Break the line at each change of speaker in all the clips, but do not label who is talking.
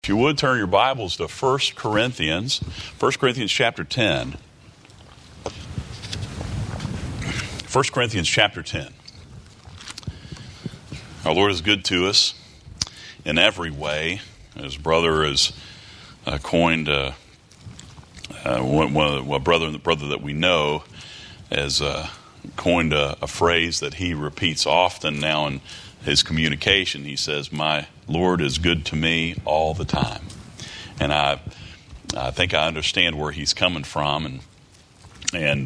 If you would, turn your Bibles to 1 Corinthians chapter 10. 1 Corinthians chapter 10. Our Lord is good to us in every way. His brother has coined, the brother that we know has coined a phrase that he repeats often now in his communication. He says, "My Lord is good to me all the time." And I think I understand where he's coming from, and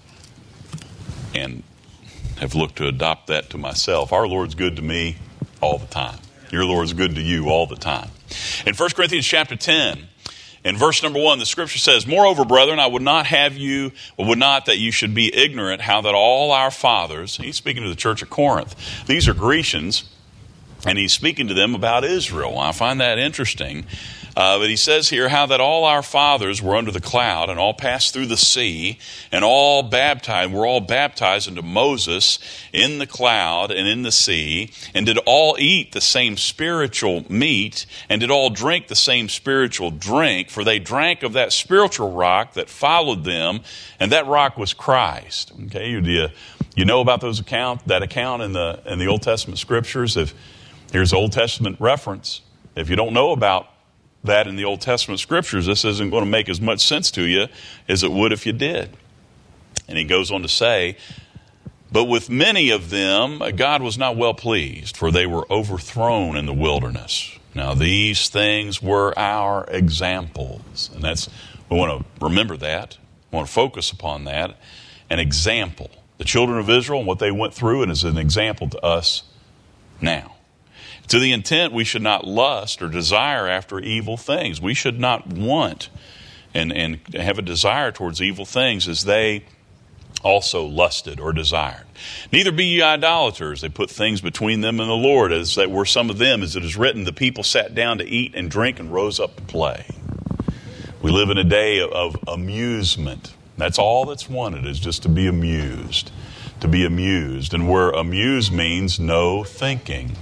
have looked to adopt that to myself. Our Lord's good to me all the time. Your Lord's good to you all the time. In 1 Corinthians chapter 10, in verse number 1, the scripture says, "Moreover, brethren, I would not that you should be ignorant how that all our fathers," he's speaking to the church of Corinth. These are Grecians, and he's speaking to them about Israel. I find that interesting. But he says here, "How that all our fathers were under the cloud, and all passed through the sea, and were all baptized into Moses in the cloud and in the sea, and did all eat the same spiritual meat, and did all drink the same spiritual drink, for they drank of that spiritual rock that followed them, and that rock was Christ." Okay, you know about that account in the Old Testament scriptures? Here's Old Testament reference. If you don't know about that in the Old Testament scriptures, this isn't going to make as much sense to you as it would if you did. And he goes on to say, "But with many of them God was not well pleased, for they were overthrown in the wilderness. Now these things were our examples." And we want to remember that. We want to focus upon that. An example. The children of Israel and what they went through, and is an example to us now. To the intent we should not lust or desire after evil things. We should not want and have a desire towards evil things as they also lusted or desired. "Neither be ye idolaters." They put things between them and the Lord, as that were some of them, as it is written, "The people sat down to eat and drink and rose up to play." We live in a day of amusement. That's all that's wanted, is just to be amused. To be amused. And where amuse means no thinking.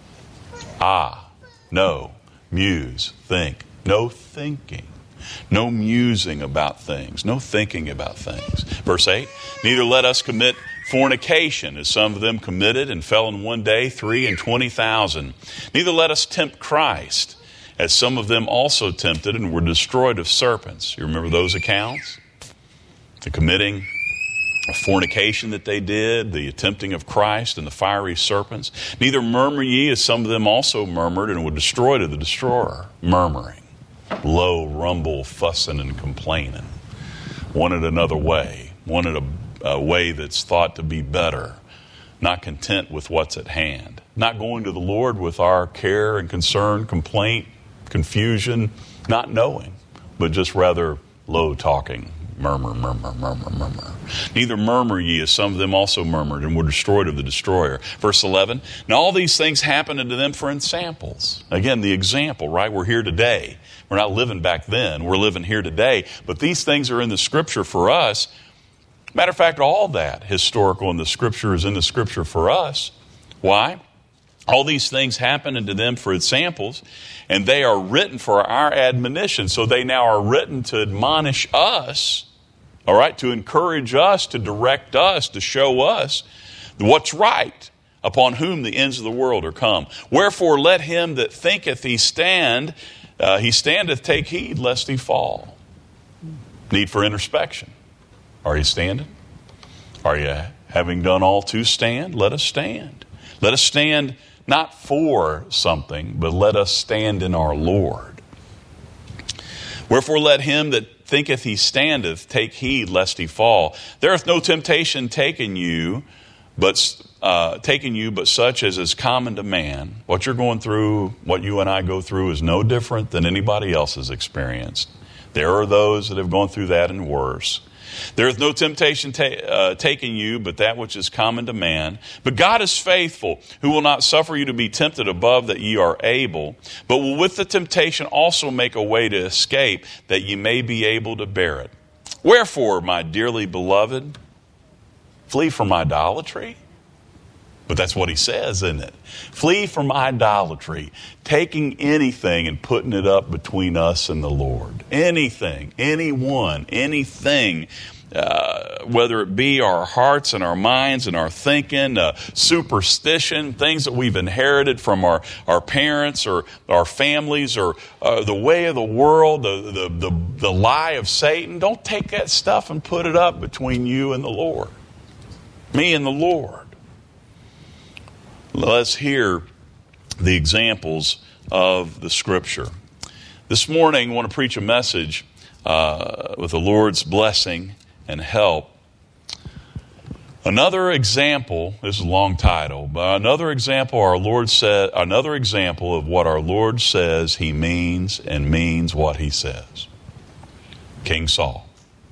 No, muse, think. No thinking. No musing about things. No thinking about things. Verse 8, "Neither let us commit fornication, as some of them committed and fell in one day 23,000. Neither let us tempt Christ, as some of them also tempted and were destroyed of serpents." You remember those accounts? The committing of fornication that they did, the tempting of Christ and the fiery serpents. "Neither murmur ye, as some of them also murmured and were destroyed of the destroyer." Murmuring, low rumble, fussing and complaining. Wanted another way. Wanted a way that's thought to be better. Not content with what's at hand. Not going to the Lord with our care and concern, complaint, confusion, not knowing, but just rather low talking. Murmur, murmur, murmur, murmur. "Neither murmur ye, as some of them also murmured and were destroyed of the destroyer." Verse 11, "Now all these things happened unto them for ensamples." Again, the example, right? We're here today. We're not living back then. We're living here today. But these things are in the scripture for us. Matter of fact, all that historical in the scripture is in the scripture for us. Why? All these things happen unto them for examples, and they are written for our admonition. So they now are written to admonish us, all right, to encourage us, to direct us, to show us what's right, upon whom the ends of the world are come. "Wherefore let him that thinketh he standeth take heed lest he fall." Need for introspection. Are you standing? Are you having done all to stand? Let us stand. Let us stand not for something, but let us stand in our Lord. "Wherefore let him that thinketh he standeth take heed lest he fall. There hath no temptation taken you, but such as is common to man." What you're going through, what you and I go through, is no different than anybody else has experienced. There are those that have gone through that and worse. "There is no temptation taken you, but that which is common to man. But God is faithful, who will not suffer you to be tempted above that ye are able, but will with the temptation also make a way to escape, that ye may be able to bear it. Wherefore, my dearly beloved, flee from idolatry." But that's what he says, isn't it? Flee from idolatry, taking anything and putting it up between us and the Lord. Anything, anyone, anything, whether it be our hearts and our minds and our thinking, superstition, things that we've inherited from our parents or our families, or the way of the world, the lie of Satan. Don't take that stuff and put it up between you and the Lord. Me and the Lord. Let's hear the examples of the Scripture. This morning, I want to preach a message with the Lord's blessing and help. Another example, this is a long title, but another example another example of what our Lord says He means and means what He says. King Saul.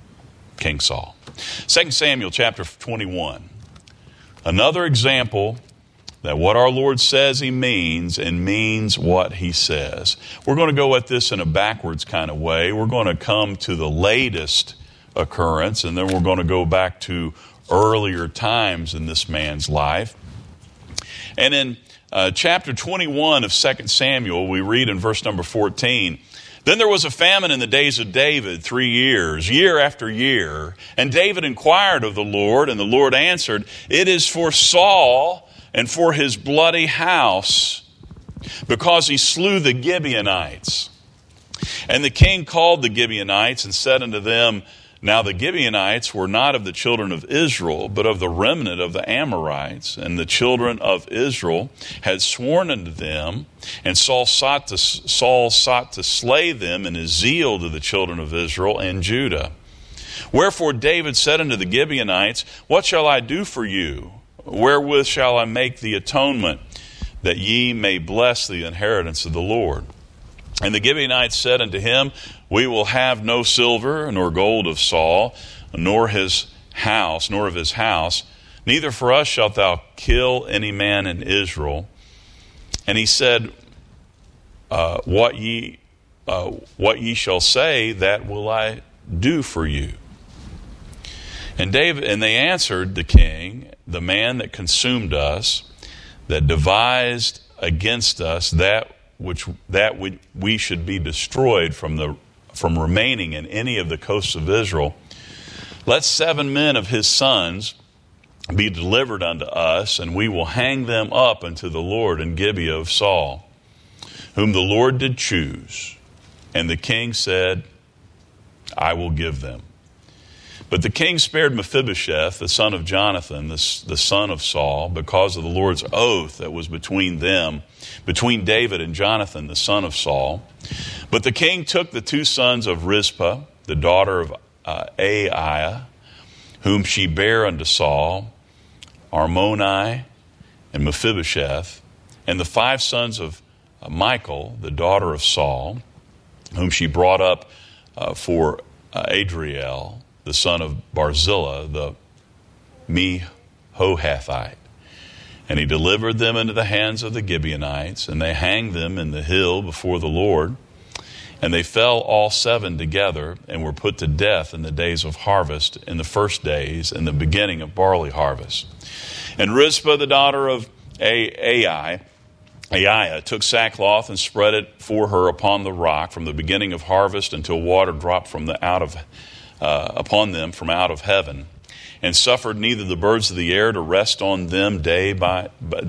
2 Samuel chapter 21. Another example that what our Lord says He means and means what He says. We're going to go at this in a backwards kind of way. We're going to come to the latest occurrence, and then we're going to go back to earlier times in this man's life. And in chapter 21 of 2 Samuel, we read in verse number 14, "Then there was a famine in the days of David 3 years, year after year. And David inquired of the Lord, and the Lord answered, 'It is for Saul and for his bloody house, because he slew the Gibeonites.' And the king called the Gibeonites and said unto them, Now the Gibeonites were not of the children of Israel, but of the remnant of the Amorites. And the children of Israel had sworn unto them, and Saul sought to slay them in his zeal to the children of Israel and Judah. Wherefore David said unto the Gibeonites, What shall I do for you? Wherewith shall I make the atonement, that ye may bless the inheritance of the Lord? And the Gibeonites said unto him, We will have no silver nor gold of Saul, nor of his house, neither for us shalt thou kill any man in Israel. And he said, What ye shall say, that will I do for you. And they answered the king, The man that consumed us, that devised against us that we should be destroyed from remaining in any of the coasts of Israel, let 7 men of his sons be delivered unto us, and we will hang them up unto the Lord in Gibeah of Saul, whom the Lord did choose. And the king said, I will give them. But the king spared Mephibosheth, the son of Jonathan, the son of Saul, because of the Lord's oath that was between David and Jonathan, the son of Saul. But the king took the 2 sons of Rizpah, the daughter of Aiah, whom she bare unto Saul, Armoni and Mephibosheth, and the 5 sons of Michal, the daughter of Saul, whom she brought up for Adriel, the son of Barzillai, the Mehohathite. And he delivered them into the hands of the Gibeonites, and they hanged them in the hill before the Lord. And they fell all 7 together, and were put to death in the days of harvest, in the first days, in the beginning of barley harvest. And Rizpah, the daughter of Aiah, took sackcloth and spread it for her upon the rock from the beginning of harvest until water dropped upon them from out of heaven, and suffered neither the birds of the air to rest on them by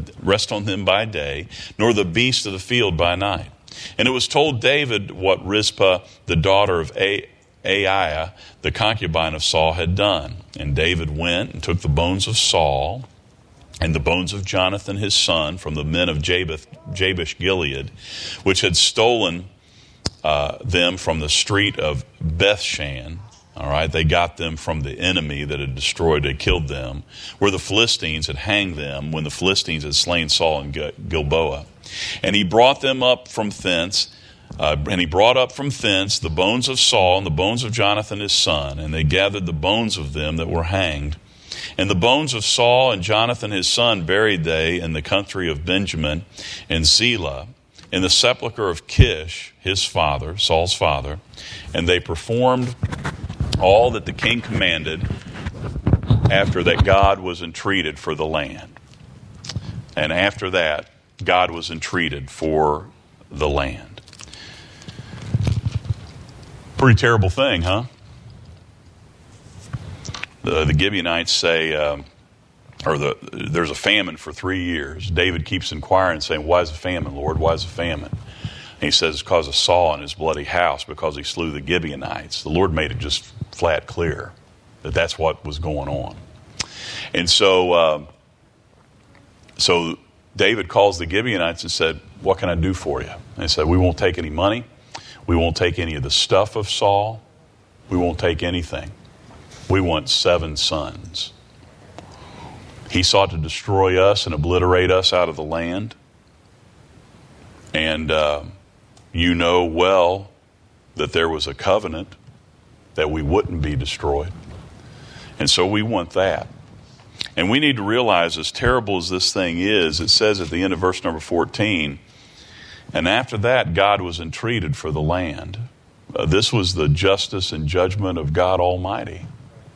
day, nor the beasts of the field by night. And it was told David what Rizpah, the daughter of Aiah, the concubine of Saul, had done. And David went and took the bones of Saul and the bones of Jonathan his son from the men of Jabesh Gilead, which had stolen them from the street of Bethshan. All right, they got them from the enemy that had killed them, where the Philistines had hanged them when the Philistines had slain Saul in Gilboa. And he brought them up from thence, the bones of Saul and the bones of Jonathan his son, and they gathered the bones of them that were hanged. And the bones of Saul and Jonathan his son buried they in the country of Benjamin in Zelah, in the sepulchre of Kish, his father, Saul's father. And they performed all that the king commanded after that God was entreated for the land. And after that, God was entreated for the land. Pretty terrible thing, huh? The Gibeonites say, there's a famine for 3 years. David keeps inquiring, saying, why is a famine, Lord? Why is a famine? And he says it's because of Saul and his bloody house, because he slew the Gibeonites. The Lord made it just flat clear that that's what was going on. And so David calls the Gibeonites and said, what can I do for you? And they said, we won't take any money. We won't take any of the stuff of Saul. We won't take anything. We want 7 sons. He sought to destroy us and obliterate us out of the land. And you know well that there was a covenant that we wouldn't be destroyed. And so we want that. And we need to realize, as terrible as this thing is, it says at the end of verse number 14, and after that God was entreated for the land. This was the justice and judgment of God Almighty.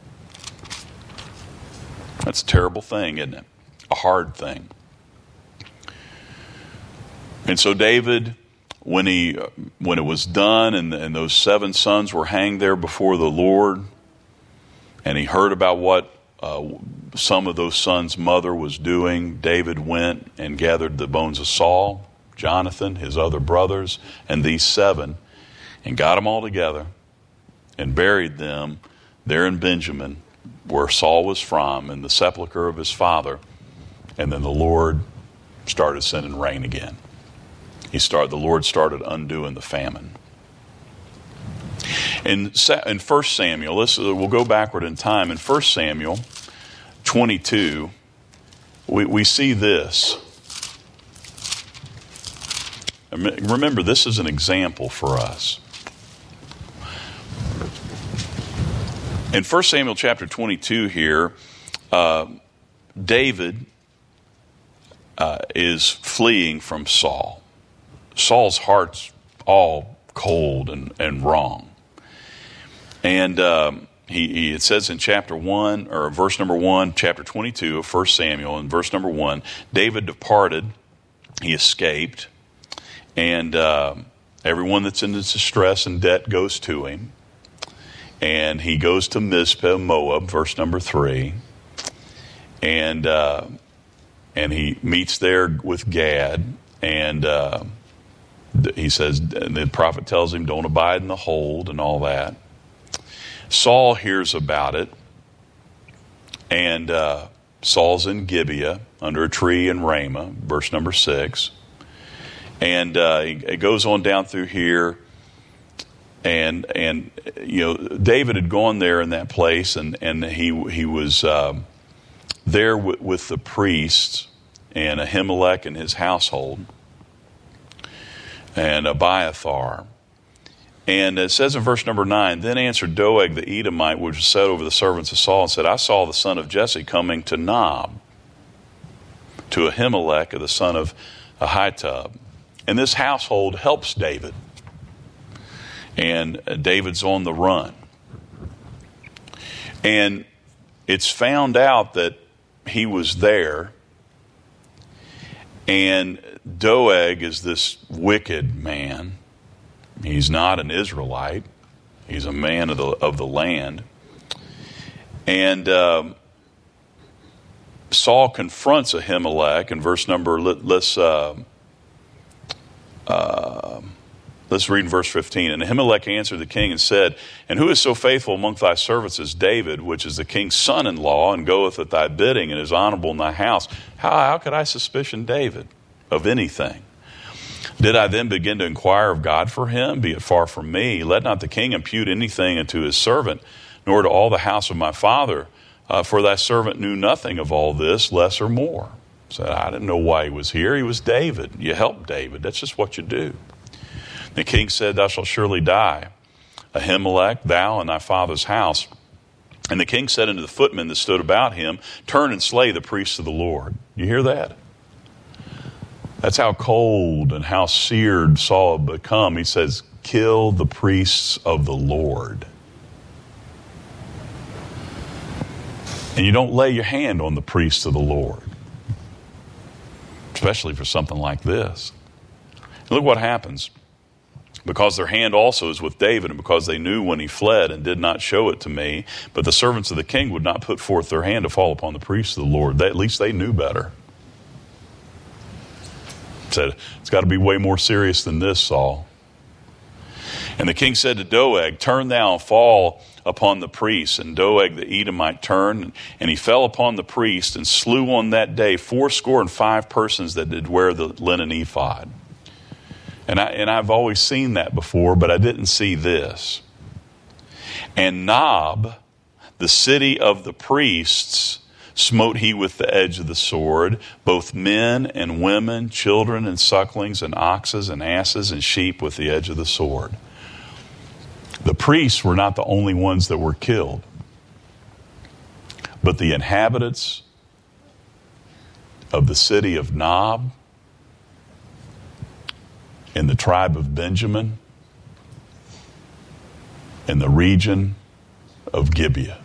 That's a terrible thing, isn't it? A hard thing. And so David, when it was done and those 7 sons were hanged there before the Lord, and he heard about what some of those sons' mother was doing, David went and gathered the bones of Saul, Jonathan, his other brothers, and these 7, and got them all together and buried them there in Benjamin, where Saul was from, in the sepulcher of his father. And then the Lord started sending rain again. The Lord started undoing the famine. In 1 Samuel, we'll go backward in time. In 1 Samuel 22, we see this. Remember, this is an example for us. In 1 Samuel chapter 22 here, David is fleeing from Saul. Saul's heart's all cold and wrong. And it says in chapter 1, or verse number 1, chapter 22 of 1 Samuel, in verse number 1, David departed, he escaped, and everyone that's in distress and debt goes to him. And he goes to Mizpah, Moab, verse number 3. And he meets there with Gad. And he says, and the prophet tells him, don't abide in the hold and all that. Saul hears about it. And Saul's in Gibeah under a tree in Ramah, verse number 6. And it goes on down through here. And you know, David had gone there in that place, and he was there with the priests and Ahimelech and his household and Abiathar. And it says in verse number 9, then answered Doeg the Edomite, which was set over the servants of Saul, and said, I saw the son of Jesse coming to Nob, to Ahimelech, the son of Ahitub. And this household helps David. And David's on the run. And it's found out that he was there. And Doeg is this wicked man. He's not an Israelite. He's a man of the land. And Saul confronts Ahimelech in verse number, let's read in verse 15. And Ahimelech answered the king and said, and who is so faithful among thy servants as David, which is the king's son-in-law, and goeth at thy bidding, and is honorable in thy house? How could I suspicion David of anything? Did I then begin to inquire of God for him? Be it far from me. Let not the king impute anything unto his servant, nor to all the house of my father. For thy servant knew nothing of all this, less or more. Said, I didn't know why he was here. He was David. You help David. That's just what you do. The king said, thou shalt surely die, Ahimelech, thou and thy father's house. And the king said unto the footmen that stood about him, turn and slay the priests of the Lord. You hear that? That's how cold and how seared Saul had become. He says, kill the priests of the Lord. And you don't lay your hand on the priests of the Lord. especially for something like this. And look what happens. Because their hand also is with David, and because they knew when he fled and did not show it to me, but the servants of the king would not put forth their hand to fall upon the priests of the Lord. At least they knew better. Said, it's got to be way more serious than this, Saul. And the king said to Doeg, turn thou and fall upon the priests. And Doeg the Edomite turned, and he fell upon the priest and slew on that day 75 persons that did wear the linen ephod. And I've always seen that before, but I didn't see this. And Nob, the city of the priests, smote he with the edge of the sword, both men and women, children and sucklings, and oxes and asses and sheep with the edge of the sword. The priests were not the only ones that were killed, but the inhabitants of the city of Nob, in the tribe of Benjamin, in the region of Gibeah.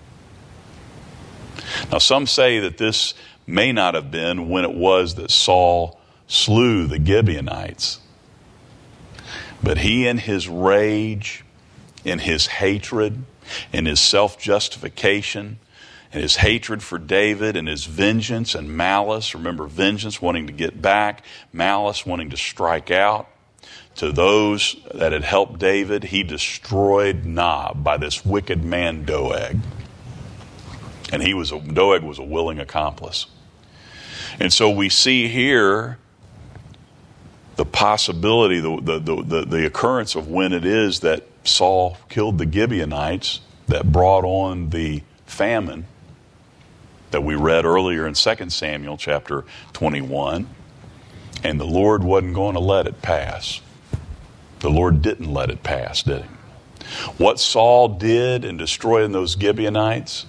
Now, some say that this may not have been when it was that Saul slew the Gibeonites, but he, in his rage, in his hatred, in his self-justification, and his hatred for David, and his vengeance and malice. Remember, vengeance, wanting to get back. Malice, wanting to strike out. To those that had helped David, he destroyed Nob by this wicked man Doeg. And Doeg was a willing accomplice. And so we see here the possibility, the occurrence of when it is that Saul killed the Gibeonites that brought on the famine that we read earlier in 2 Samuel chapter 21. And the Lord wasn't going to let it pass. The Lord didn't let it pass, did he? What Saul did in destroying those Gibeonites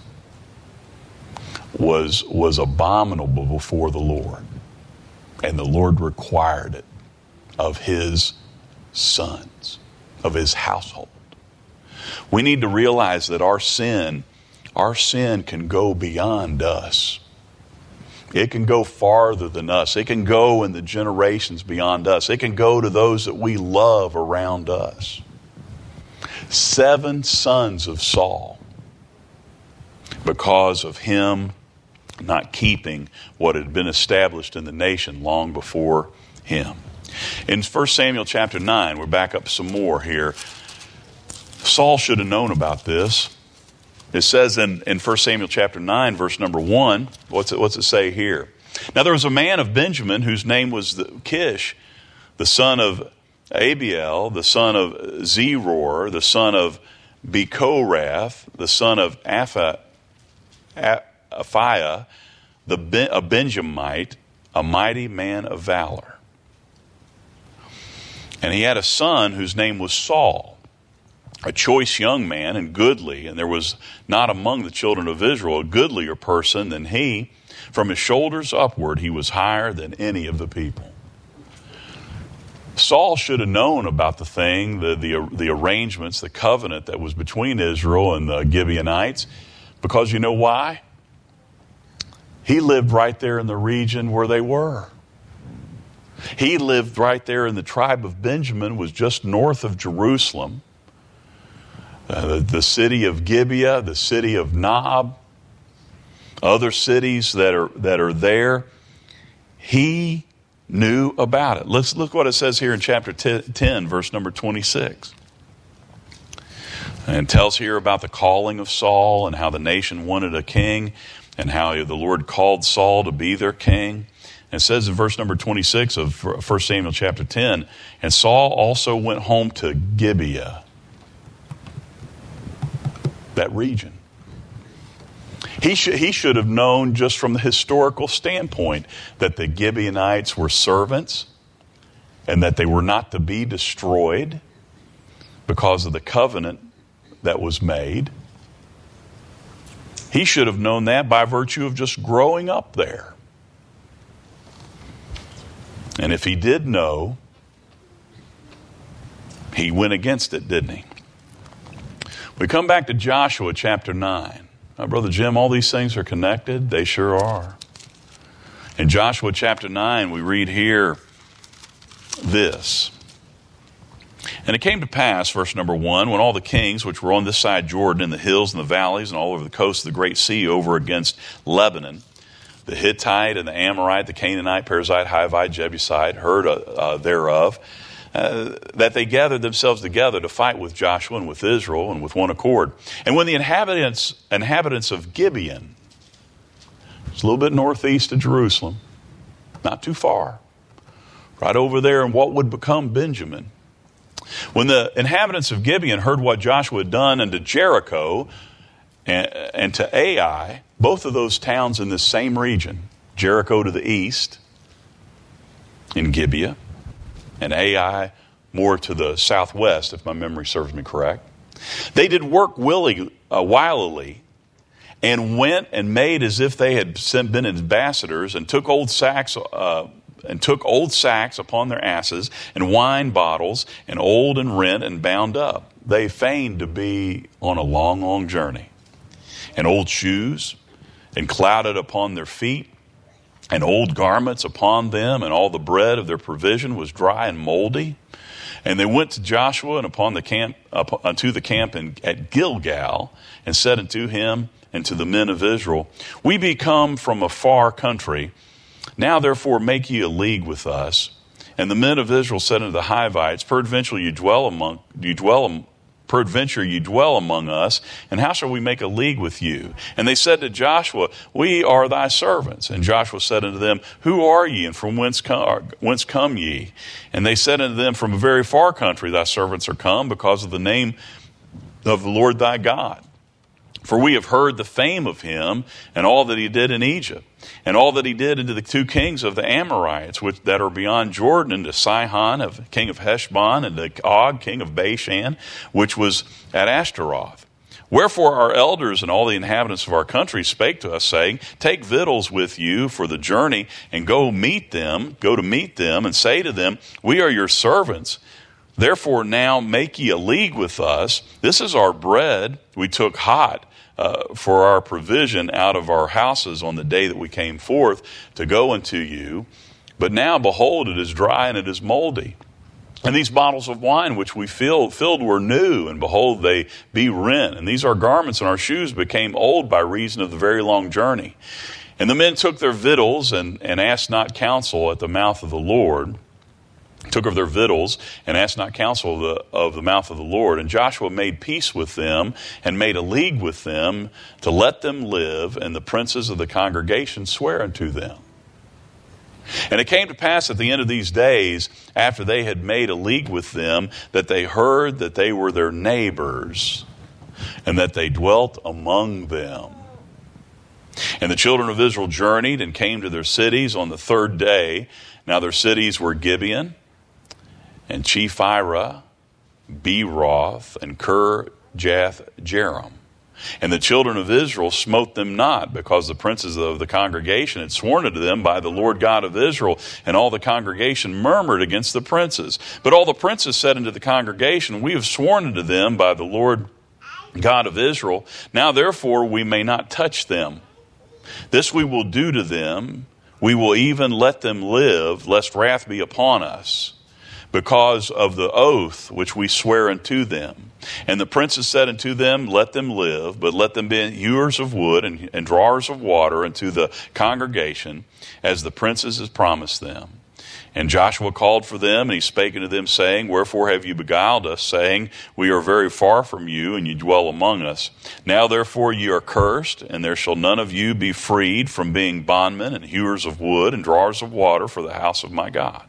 was abominable before the Lord. And the Lord required it of his sons, of his household. We need to realize that our sin can go beyond us. It can go farther than us. It can go in the generations beyond us. It can go to those that we love around us. 7 sons of Saul, because of him not keeping what had been established in the nation long before him. In 1 Samuel chapter 9, we're back up some more here. Saul should have known about this. It says in 1 Samuel chapter 9, verse number 1, what's it say here? Now there was a man of Benjamin whose name was Kish, the son of Abiel, the son of Zeror, the son of Bechorath, the son of Aphiah, a Benjamite, a mighty man of valor. And he had a son whose name was Saul, a choice young man and goodly, and there was not among the children of Israel a goodlier person than he. From his shoulders upward, he was higher than any of the people. Saul should have known about the thing, the arrangements, the covenant that was between Israel and the Gibeonites, because you know why? He lived right there in the region where they were. He lived right there in the tribe of Benjamin, was just north of Jerusalem. The city of Gibeah, the city of Nob, other cities that are there. He knew about it. Let's look what it says here in chapter 10, verse number 26. And it tells here about the calling of Saul and how the nation wanted a king and how the Lord called Saul to be their king. And it says in verse number 26 of 1 Samuel chapter 10, and Saul also went home to Gibeah, that region. He should have known just from the historical standpoint that the Gibeonites were servants and that they were not to be destroyed because of the covenant that was made. He should have known that by virtue of just growing up there. And if he did know, he went against it, didn't he? We come back to Joshua chapter 9. Now, Brother Jim, all these things are connected. They sure are. In Joshua chapter 9, we read here this. And it came to pass, verse number 1, when all the kings which were on this side Jordan, in the hills and the valleys, and all over the coast of the great sea over against Lebanon, the Hittite and the Amorite, the Canaanite, Perizzite, Hivite, Jebusite, heard thereof, that they gathered themselves together to fight with Joshua and with Israel and with one accord. And when the inhabitants of Gibeon, it's a little bit northeast of Jerusalem, not too far, right over there in what would become Benjamin, when the inhabitants of Gibeon heard what Joshua had done unto Jericho and to Ai, both of those towns in this same region, Jericho to the east in Gibeah, and Ai more to the southwest, if my memory serves me correct, they did work wilily, and went and made as if they had been ambassadors, and took old sacks upon their asses, and wine bottles, and old and rent and bound up. They feigned to be on a long, long journey. And old shoes, and clouded upon their feet, and old garments upon them, and all the bread of their provision was dry and moldy. And they went to Joshua and unto the camp at Gilgal, and said unto him and to the men of Israel, We be come from a far country. Now therefore make ye a league with us. And the men of Israel said unto the Hivites, Peradventure ye dwell among us, and how shall we make a league with you? And they said to Joshua, We are thy servants. And Joshua said unto them, Who are ye, and from whence come ye? And they said unto them, From a very far country thy servants are come, because of the name of the Lord thy God. For we have heard the fame of him, and all that he did in Egypt, and all that he did unto the two kings of the Amorites, that are beyond Jordan, and to Sihon, king of Heshbon, and to Og, king of Bashan, which was at Ashtaroth. Wherefore our elders and all the inhabitants of our country spake to us, saying, Take victuals with you for the journey, and go to meet them, and say to them, We are your servants. Therefore now make ye a league with us. This is our bread we took hot for our provision out of our houses on the day that we came forth to go unto you. But now, behold, it is dry and it is moldy. And these bottles of wine which we filled were new, and behold, they be rent. And these our garments and our shoes became old by reason of the very long journey. And the men took their victuals and asked not counsel at the mouth of the Lord. Took of their victuals and asked not counsel of the mouth of the Lord. And Joshua made peace with them and made a league with them to let them live, and the princes of the congregation swear unto them. And it came to pass at the end of these days, after they had made a league with them, that they heard that they were their neighbors, and that they dwelt among them. And the children of Israel journeyed and came to their cities on the third day. Now their cities were Gibeon, and Chephirah, Beeroth, and Kirjath-jearim. And the children of Israel smote them not, because the princes of the congregation had sworn unto them by the Lord God of Israel. And all the congregation murmured against the princes. But all the princes said unto the congregation, We have sworn unto them by the Lord God of Israel. Now therefore we may not touch them. This we will do to them. We will even let them live, lest wrath be upon us, because of the oath which we swear unto them. And the princes said unto them, Let them live, but let them be hewers of wood and drawers of water unto the congregation, as the princes has promised them. And Joshua called for them, and he spake unto them, saying, Wherefore have you beguiled us, saying, We are very far from you, and you dwell among us? Now therefore ye are cursed, and there shall none of you be freed from being bondmen and hewers of wood and drawers of water for the house of my God.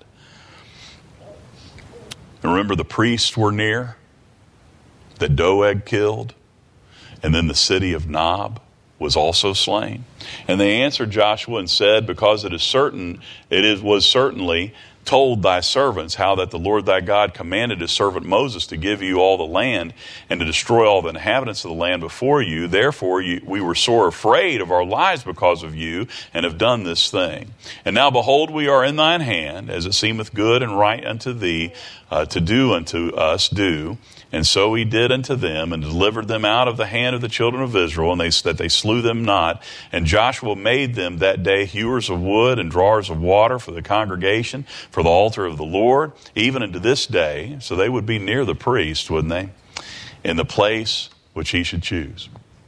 And remember, the priests were near, that Doeg killed, and then the city of Nob was also slain. And they answered Joshua and said, Because was certainly told thy servants how that the Lord thy God commanded his servant Moses to give you all the land and to destroy all the inhabitants of the land before you. Therefore we were sore afraid of our lives because of you, and have done this thing. And now behold, we are in thine hand, as it seemeth good and right unto thee, to do unto us, do. And so he did unto them, and delivered them out of the hand of the children of Israel, and that they slew them not. And Joshua made them that day hewers of wood and drawers of water for the congregation, for the altar of the Lord, even unto this day. So they would be near the priest, wouldn't they? In the place which he should choose.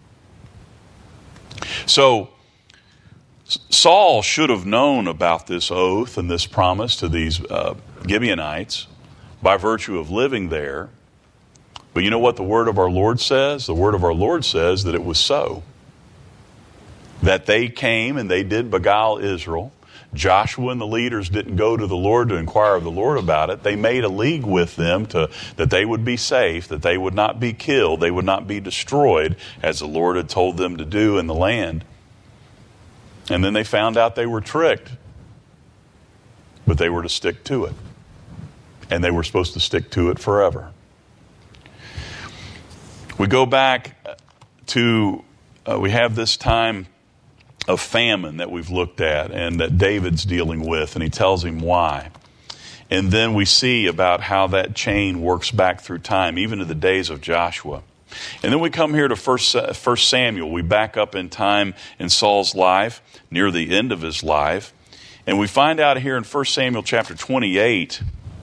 So Saul should have known about this oath and this promise to these Gibeonites by virtue of living there. But you know what the word of our Lord says? The word of our Lord says that it was so. That they came and they did beguile Israel. Joshua and the leaders didn't go to the Lord to inquire of the Lord about it. They made a league with them that they would be safe, that they would not be killed, they would not be destroyed, as the Lord had told them to do in the land. And then they found out they were tricked. But they were to stick to it. And they were supposed to stick to it forever. We go back to, we have this time of famine that we've looked at and that David's dealing with, and he tells him why. And then we see about how that chain works back through time, even to the days of Joshua. And then we come here to 1 Samuel. We back up in time in Saul's life, near the end of his life. And we find out here in 1 Samuel chapter 28,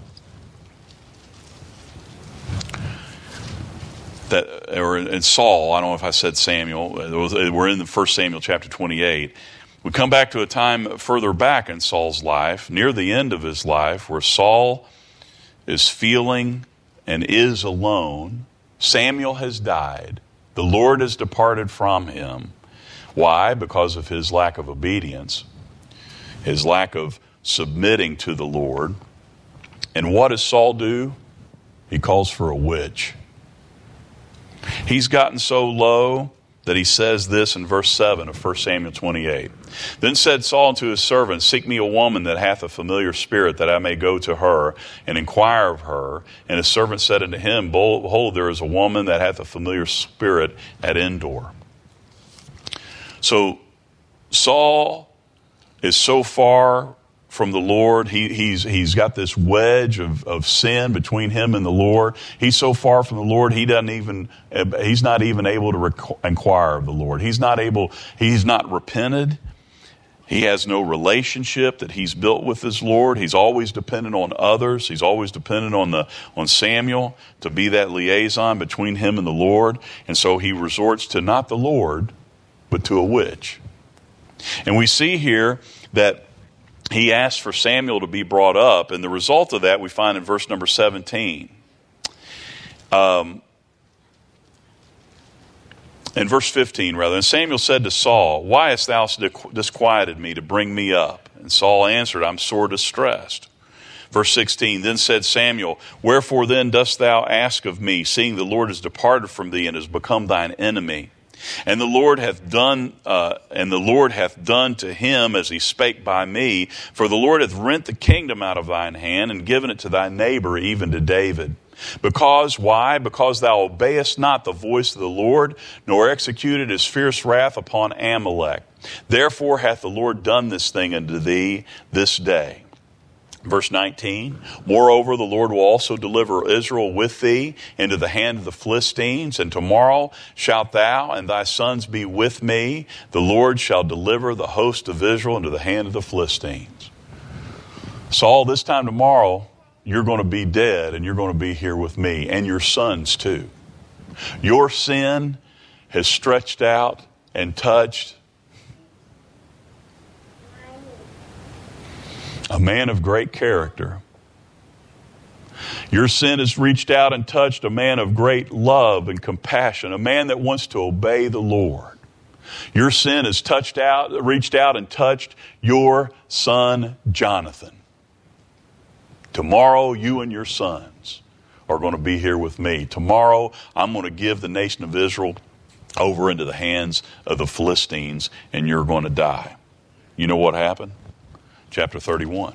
or in Saul, I don't know if I said Samuel, we're in the 1 Samuel chapter 28. We come back to a time further back in Saul's life, near the end of his life, where Saul is feeling and is alone. Samuel has died. The Lord has departed from him. Why? Because of his lack of obedience, his lack of submitting to the Lord. And what does Saul do? He calls for a witch. He's gotten so low that he says this in verse 7 of 1 Samuel 28. Then said Saul unto his servants, seek me a woman that hath a familiar spirit, that I may go to her and inquire of her. And his servant said unto him, behold, there is a woman that hath a familiar spirit at Endor. So Saul is so far from the Lord. He's got this wedge of sin between him and the Lord. He's so far from the Lord, he's not even able to inquire of the Lord. He's not repented. He has no relationship that he's built with his Lord. He's always dependent on others. He's always dependent on Samuel to be that liaison between him and the Lord. And so he resorts to not the Lord, but to a witch. And we see here that he asked for Samuel to be brought up, and the result of that we find in verse number 17. In verse 15, rather. And Samuel said to Saul, why hast thou disquieted me to bring me up? And Saul answered, I'm sore distressed. Verse 16, then said Samuel, wherefore then dost thou ask of me, seeing the Lord has departed from thee and has become thine enemy? And the Lord hath done to him as he spake by me. For the Lord hath rent the kingdom out of thine hand, and given it to thy neighbor, even to David. Because, why? Because thou obeyest not the voice of the Lord, nor executed his fierce wrath upon Amalek. Therefore hath the Lord done this thing unto thee this day. Verse 19, moreover, the Lord will also deliver Israel with thee into the hand of the Philistines, and tomorrow shalt thou and thy sons be with me. The Lord shall deliver the host of Israel into the hand of the Philistines. Saul, this time tomorrow, you're going to be dead, and you're going to be here with me, and your sons too. Your sin has stretched out and touched a man of great character. Your sin has reached out and touched a man of great love and compassion, a man that wants to obey the Lord. Your sin has reached out and touched your son, Jonathan. Tomorrow, you and your sons are going to be here with me. Tomorrow, I'm going to give the nation of Israel over into the hands of the Philistines, and you're going to die. You know what happened? Chapter 31.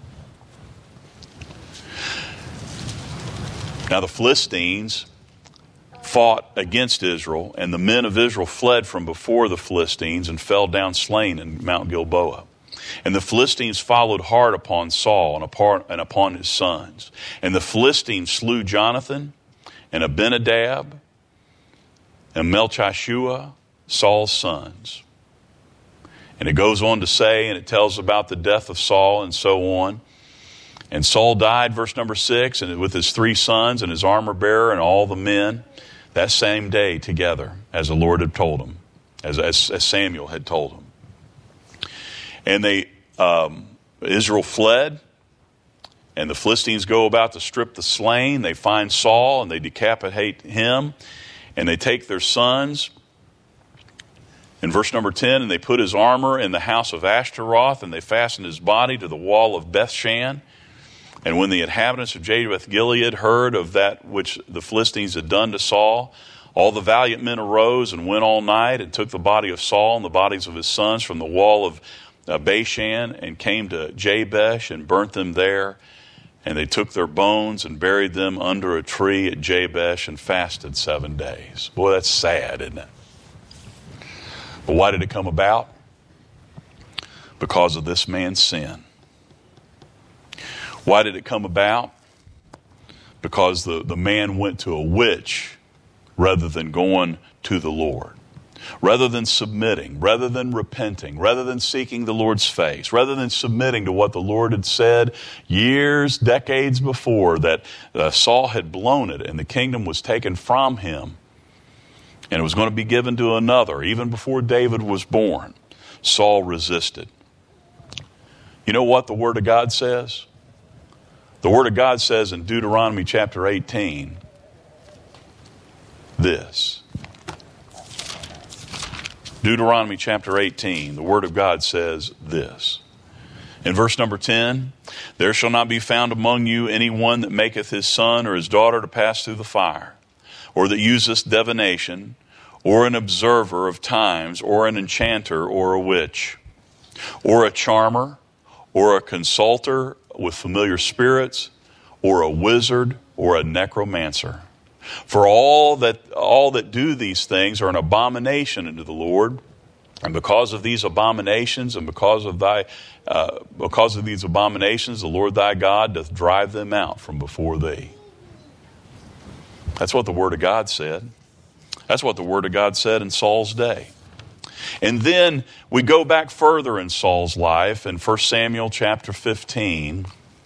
Now the Philistines fought against Israel, and the men of Israel fled from before the Philistines and fell down slain in Mount Gilboa. And the Philistines followed hard upon Saul and upon his sons. And the Philistines slew Jonathan and Abinadab and Melchishua, Saul's sons. And it goes on to say, and it tells about the death of Saul and so on. And Saul died, verse number 6, and with his 3 sons and his armor bearer and all the men, that same day together, as the Lord had told him, as Samuel had told him. And Israel fled, and the Philistines go about to strip the slain. They find Saul, and they decapitate him, and they take their sons. In verse number 10, and they put his armor in the house of Ashtaroth, and they fastened his body to the wall of Bethshan. And when the inhabitants of Jabesh-Gilead heard of that which the Philistines had done to Saul, all the valiant men arose and went all night and took the body of Saul and the bodies of his sons from the wall of Bashan and came to Jabesh and burnt them there. And they took their bones and buried them under a tree at Jabesh and fasted 7 days. Boy, that's sad, isn't it? But why did it come about? Because of this man's sin. Why did it come about? Because the man went to a witch rather than going to the Lord. Rather than submitting, rather than repenting, rather than seeking the Lord's face, rather than submitting to what the Lord had said years, decades before, that Saul had blown it and the kingdom was taken from him and it was going to be given to another. Even before David was born, Saul resisted. You know what the Word of God says? The Word of God says in Deuteronomy chapter 18, this. Deuteronomy chapter 18, the Word of God says this. In verse number 10, there shall not be found among you any one that maketh his son or his daughter to pass through the fire, or that useth divination, or an observer of times, or an enchanter, or a witch, or a charmer, or a consulter with familiar spirits, or a wizard, or a necromancer. For all that do these things are an abomination unto the Lord, and because of these abominations, and because of these abominations, the Lord thy God doth drive them out from before thee. That's what the Word of God said. That's what the Word of God said in Saul's day. And then we go back further in Saul's life in 1 Samuel chapter 15.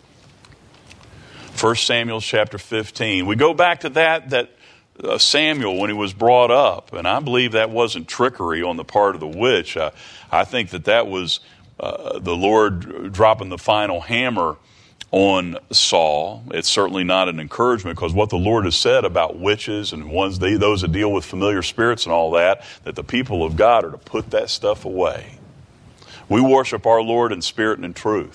1 Samuel chapter 15. We go back to that Samuel when he was brought up. And I believe that wasn't trickery on the part of the witch. I think that was the Lord dropping the final hammer on Saul. It's certainly not an encouragement, because what the Lord has said about witches and those that deal with familiar spirits and all that the people of God are to put that stuff away. We worship our Lord in spirit and in truth.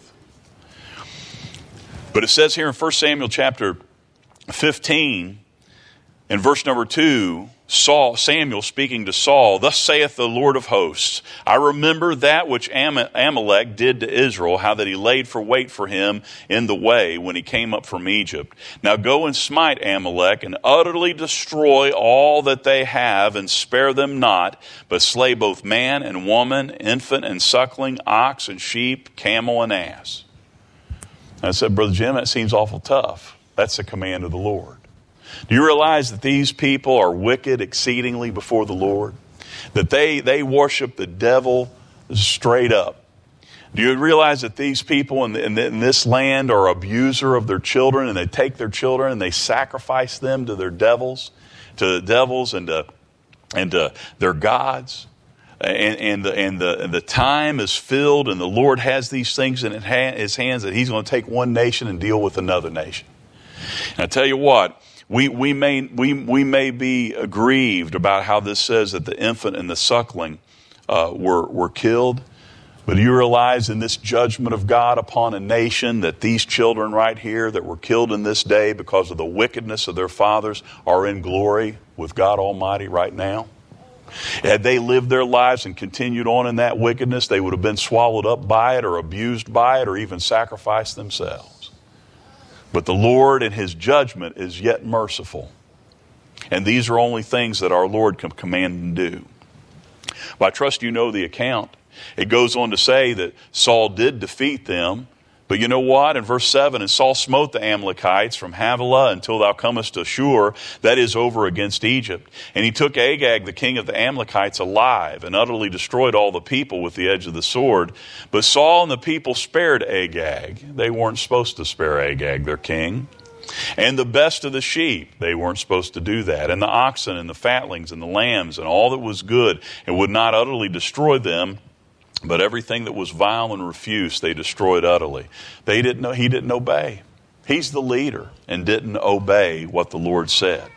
But it says here in 1 Samuel chapter 15, in verse number 2, Samuel speaking to Saul, thus saith the Lord of hosts, I remember that which Amalek did to Israel, how that he laid for wait for him in the way when he came up from Egypt. Now go and smite Amalek and utterly destroy all that they have and spare them not, but slay both man and woman, infant and suckling, ox and sheep, camel and ass. I said, Brother Jim, that seems awful tough. That's the command of the Lord. Do you realize that these people are wicked exceedingly before the Lord? That they worship the devil straight up. Do you realize that these people in this land are abuser of their children, and they take their children and they sacrifice them to their devils, and to their gods? And the time is filled, and the Lord has these things in his hands that he's going to take one nation and deal with another nation. And I tell you what, we may be aggrieved about how this says that the infant and the suckling were killed. But do you realize in this judgment of God upon a nation that these children right here that were killed in this day because of the wickedness of their fathers are in glory with God Almighty right now? Had they lived their lives and continued on in that wickedness, they would have been swallowed up by it or abused by it or even sacrificed themselves. But the Lord in his judgment is yet merciful. And these are only things that our Lord can command and do. But I trust you know the account. It goes on to say that Saul did defeat them. But you know what? In verse 7, and Saul smote the Amalekites from Havilah until thou comest to Shur, that is over against Egypt. And he took Agag, the king of the Amalekites, alive, and utterly destroyed all the people with the edge of the sword. But Saul and the people spared Agag. They weren't supposed to spare Agag, their king. And the best of the sheep, they weren't supposed to do that. And the oxen and the fatlings and the lambs and all that was good, and would not utterly destroy them. But everything that was vile and refuse, they destroyed utterly. He didn't obey. He's the leader and didn't obey what the Lord said.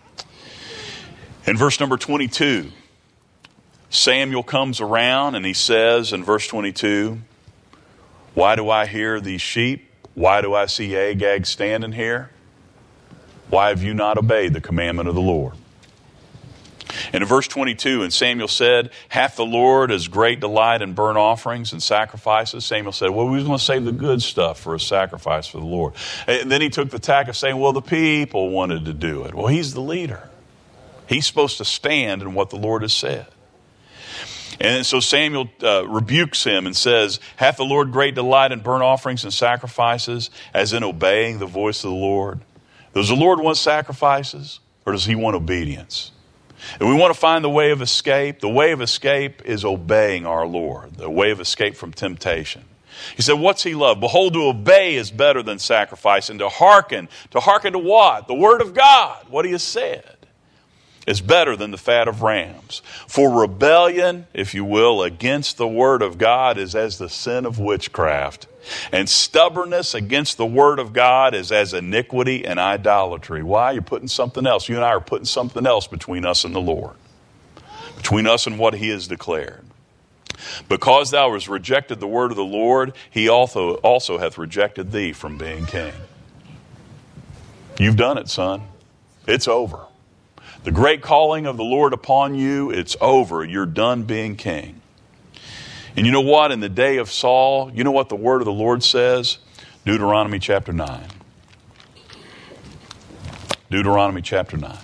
In verse number 22, Samuel comes around and he says in verse 22, why do I hear these sheep? Why do I see Agag standing here? Why have you not obeyed the commandment of the Lord? And in verse 22, and Samuel said, hath the Lord as great delight in burnt offerings and sacrifices? Samuel said, well, we was going to save the good stuff for a sacrifice for the Lord. And then he took the tack of saying, well, the people wanted to do it. Well, he's the leader. He's supposed to stand in what the Lord has said. And so Samuel rebukes him and says, hath the Lord great delight in burnt offerings and sacrifices, as in obeying the voice of the Lord? Does the Lord want sacrifices, or does he want obedience? And we want to find the way of escape. The way of escape is obeying our Lord. The way of escape from temptation. He said, what's he love? Behold, to obey is better than sacrifice, and to hearken to what? The word of God, what he has said, is better than the fat of rams. For rebellion, if you will, against the word of God is as the sin of witchcraft. And stubbornness against the word of God is as iniquity and idolatry. Why? You're putting something else. You and I are putting something else between us and the Lord. Between us and what he has declared. Because thou hast rejected the word of the Lord, he also hath rejected thee from being king. You've done it, son. It's over. The great calling of the Lord upon you, it's over. You're done being king. And you know what? In the day of Saul, you know what the word of the Lord says? Deuteronomy chapter 9. Deuteronomy chapter 9.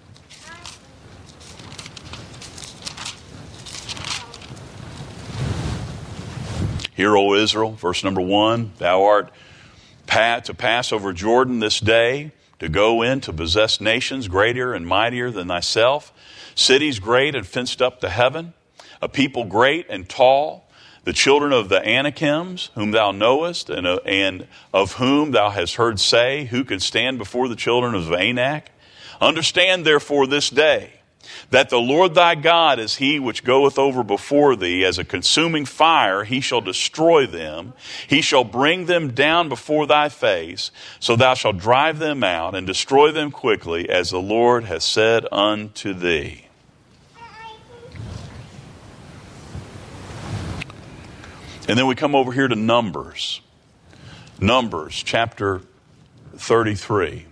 Hear, O Israel, verse number 1, thou art to pass over Jordan this day, to go in to possess nations greater and mightier than thyself, cities great and fenced up to heaven, a people great and tall, the children of the Anakims, whom thou knowest, and of whom thou hast heard say, who can stand before the children of Anak? Understand therefore this day, that the Lord thy God is he which goeth over before thee as a consuming fire. He shall destroy them. He shall bring them down before thy face. So thou shalt drive them out and destroy them quickly, as the Lord has said unto thee. And then we come over here to Numbers. Numbers chapter 33.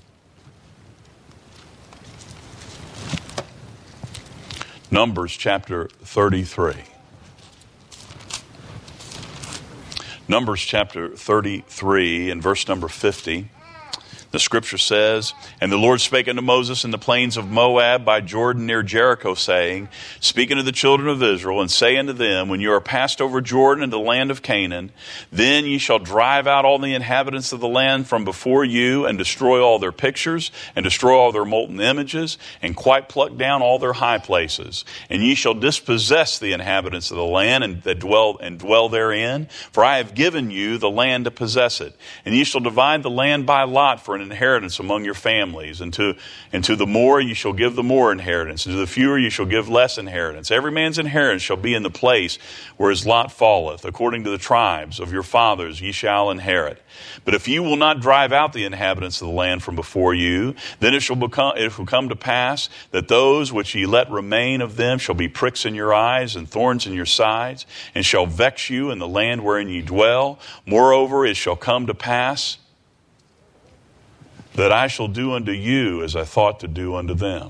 Numbers chapter 33. Numbers chapter 33 and verse number 50. The scripture says, and the Lord spake unto Moses in the plains of Moab by Jordan near Jericho, saying, speak unto the children of Israel, and say unto them, when you are passed over Jordan into the land of Canaan, then ye shall drive out all the inhabitants of the land from before you, and destroy all their pictures, and destroy all their molten images, and quite pluck down all their high places. And ye shall dispossess the inhabitants of the land, and dwell therein, for I have given you the land to possess it. And ye shall divide the land by lot for an inheritance among your families, and to the more you shall give the more inheritance, and to the fewer you shall give less inheritance. Every man's inheritance shall be in the place where his lot falleth. According to the tribes of your fathers ye shall inherit. But if you will not drive out the inhabitants of the land from before you, then it will come to pass that those which ye let remain of them shall be pricks in your eyes and thorns in your sides, and shall vex you in the land wherein ye dwell. Moreover, it shall come to pass that I shall do unto you as I thought to do unto them.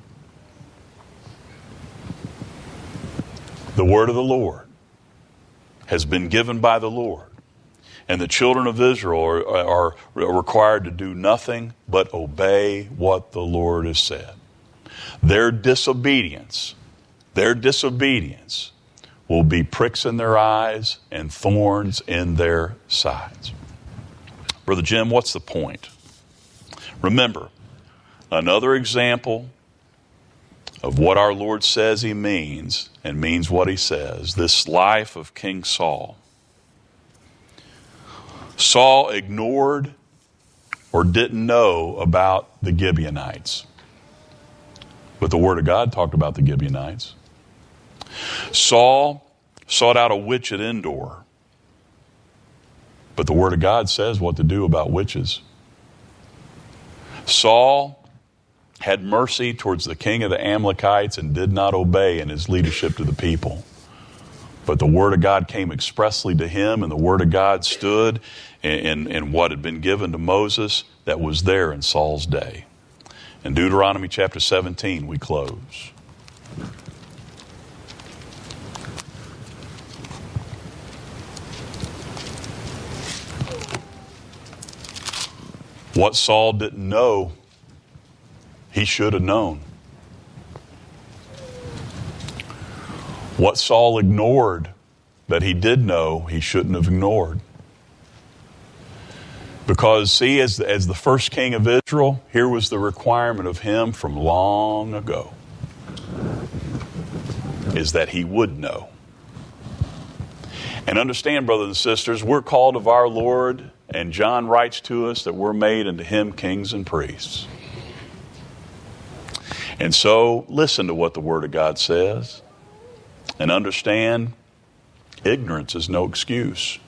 The word of the Lord has been given by the Lord, and the children of Israel are required to do nothing but obey what the Lord has said. Their disobedience will be pricks in their eyes and thorns in their sides. Brother Jim, what's the point? Remember, another example of what our Lord says he means and means what he says. This life of King Saul. Saul ignored or didn't know about the Gibeonites. But the Word of God talked about the Gibeonites. Saul sought out a witch at Endor. But the Word of God says what to do about witches. Saul had mercy towards the king of the Amalekites and did not obey in his leadership to the people. But the Word of God came expressly to him, and the Word of God stood in what had been given to Moses that was there in Saul's day. In Deuteronomy chapter 17, we close. What Saul didn't know, he should have known. What Saul ignored that he did know, he shouldn't have ignored. Because, see, as the first king of Israel, here was the requirement of him from long ago, is that he would know. And understand, brothers and sisters, we're called of our Lord, and John writes to us that we're made unto him kings and priests. And so, listen to what the Word of God says, and understand, ignorance is no excuse.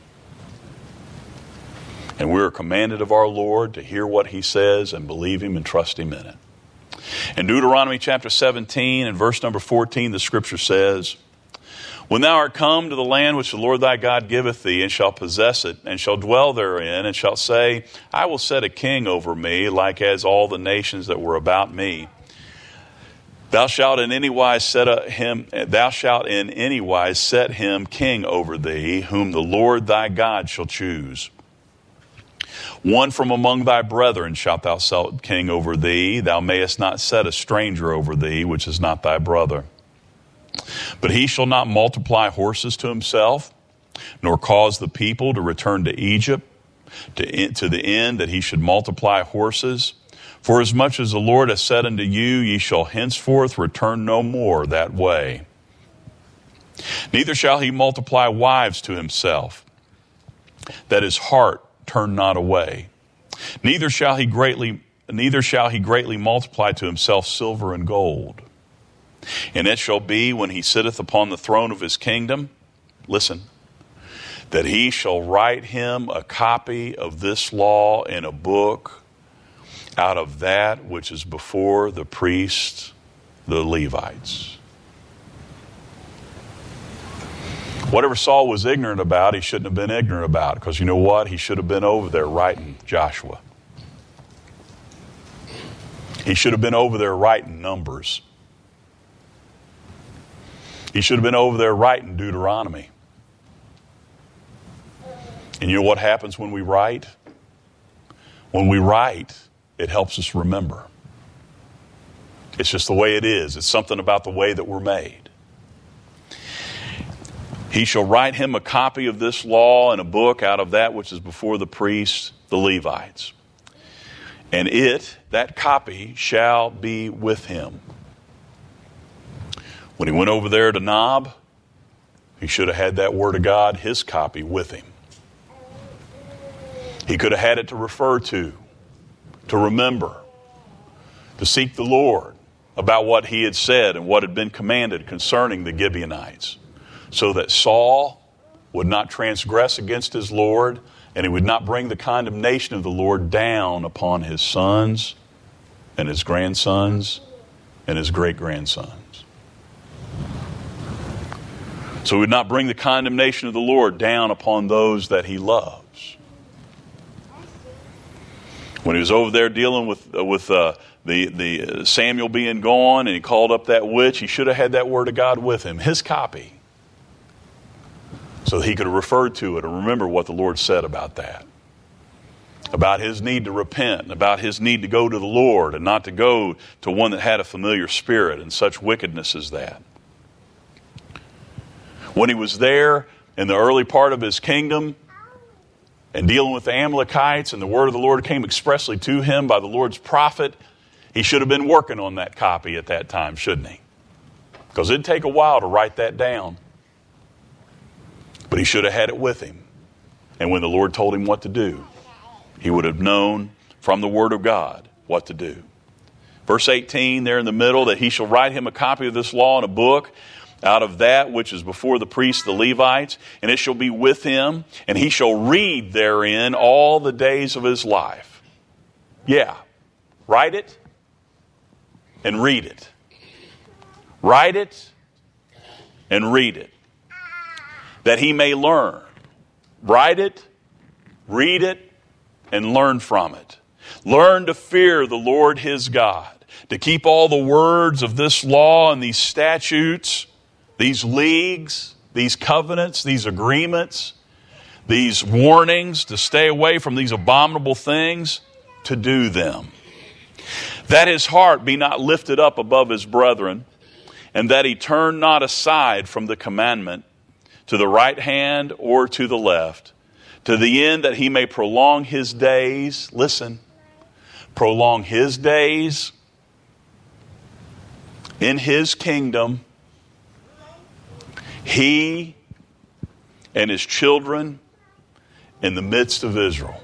And we are commanded of our Lord to hear what he says and believe him and trust him in it. In Deuteronomy chapter 17 and verse number 14, the scripture says, When thou art come to the land which the Lord thy God giveth thee, and shalt possess it, and shalt dwell therein, and shalt say, I will set a king over me, like as all the nations that were about me. Thou shalt in any wise set him king over thee, whom the Lord thy God shall choose. One from among thy brethren shalt thou set king over thee. Thou mayest not set a stranger over thee, which is not thy brother. But he shall not multiply horses to himself, nor cause the people to return to Egypt, to the end that he should multiply horses. For as much as the Lord hath said unto you, ye shall henceforth return no more that way. Neither shall he multiply wives to himself, that his heart turn not away. Neither shall he greatly multiply to himself silver and gold. And it shall be when he sitteth upon the throne of his kingdom, listen, that he shall write him a copy of this law in a book out of that which is before the priests, the Levites. Whatever Saul was ignorant about, he shouldn't have been ignorant about. Because you know what? He should have been over there writing Joshua. He should have been over there writing Numbers. He should have been over there writing Deuteronomy. And you know what happens when we write? When we write, it helps us remember. It's just the way it is. It's something about the way that we're made. He shall write him a copy of this law in a book out of that which is before the priests, the Levites. And that copy, shall be with him. When he went over there to Nob, he should have had that Word of God, his copy, with him. He could have had it to refer to remember, to seek the Lord about what he had said and what had been commanded concerning the Gibeonites, so that Saul would not transgress against his Lord, and he would not bring the condemnation of the Lord down upon his sons and his grandsons and his great-grandsons. So he would not bring the condemnation of the Lord down upon those that he loves. When he was over there dealing with the Samuel being gone, and he called up that witch, he should have had that Word of God with him, his copy, so that he could have referred to it and remember what the Lord said about that. About his need to repent, about his need to go to the Lord and not to go to one that had a familiar spirit and such wickedness as that. When he was there in the early part of his kingdom and dealing with the Amalekites, and the word of the Lord came expressly to him by the Lord's prophet, he should have been working on that copy at that time, shouldn't he? Because it'd take a while to write that down. But he should have had it with him. And when the Lord told him what to do, he would have known from the Word of God what to do. Verse 18 there in the middle, that he shall write him a copy of this law in a book out of that which is before the priests, the Levites, and it shall be with him, and he shall read therein all the days of his life. Yeah, write it and read it. Write it and read it, that he may learn. Write it, read it, and learn from it. Learn to fear the Lord his God, to keep all the words of this law and these statutes, these leagues, these covenants, these agreements, these warnings, to stay away from these abominable things, to do them. That his heart be not lifted up above his brethren, and that he turn not aside from the commandment to the right hand or to the left, to the end that he may prolong his days. Listen, prolong his days in his kingdom, he and his children in the midst of Israel.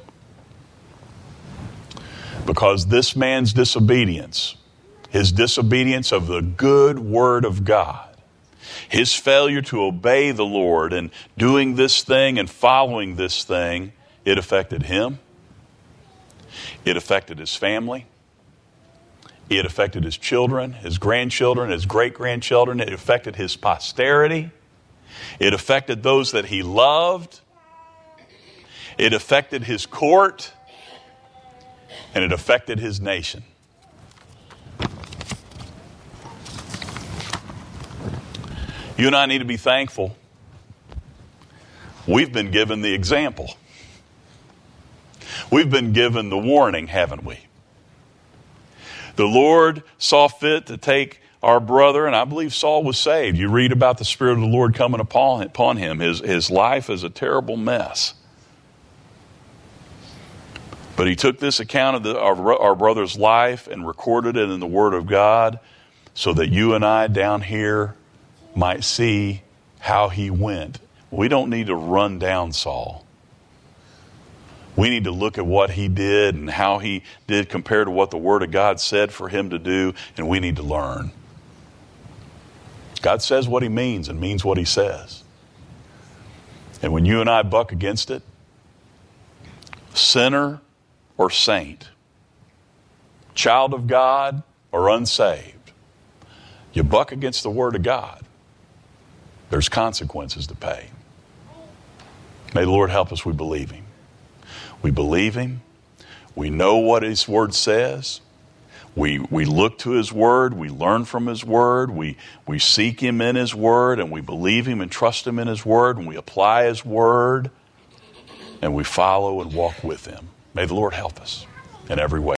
Because this man's disobedience, his disobedience of the good word of God, his failure to obey the Lord and doing this thing and following this thing, it affected him. It affected his family. It affected his children, his grandchildren, his great-grandchildren. It affected his posterity. It affected those that he loved. It affected his court. And it affected his nation. You and I need to be thankful. We've been given the example. We've been given the warning, haven't we? The Lord saw fit to take our brother, and I believe Saul was saved. You read about the Spirit of the Lord coming upon him. His life is a terrible mess. But he took this account of our brother's life and recorded it in the Word of God so that you and I down here might see how he went. We don't need to run down Saul. We need to look at what he did and how he did compared to what the Word of God said for him to do, and we need to learn. God says what he means and means what he says. And when you and I buck against it, sinner or saint, child of God or unsaved, you buck against the Word of God, there's consequences to pay. May the Lord help us. We believe him. We believe him. We know what his word says. We look to his word. We learn from his word. We seek him in his word, and we believe him and trust him in his word, and we apply his word, and we follow and walk with him. May the Lord help us in every way.